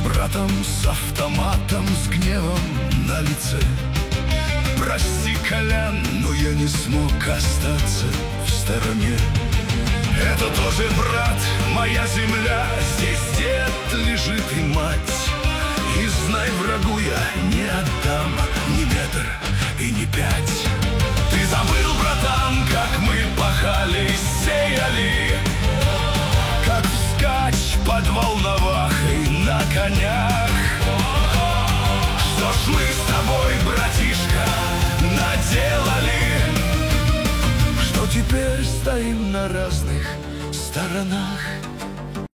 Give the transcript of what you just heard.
братом с автоматом, с гневом на лице. Прости, Колян, но я не смог остаться в стороне. Это тоже брат, моя земля, здесь дед лежит и мать. И знай, врагу я не отдам ни метр и ни пять. Ты забыл, братан, как мы пахали, сеяли, как вскачь под Волновахой на конях. Что ж мы с тобой, братишка, наделали, что теперь стоим на разных сторонах.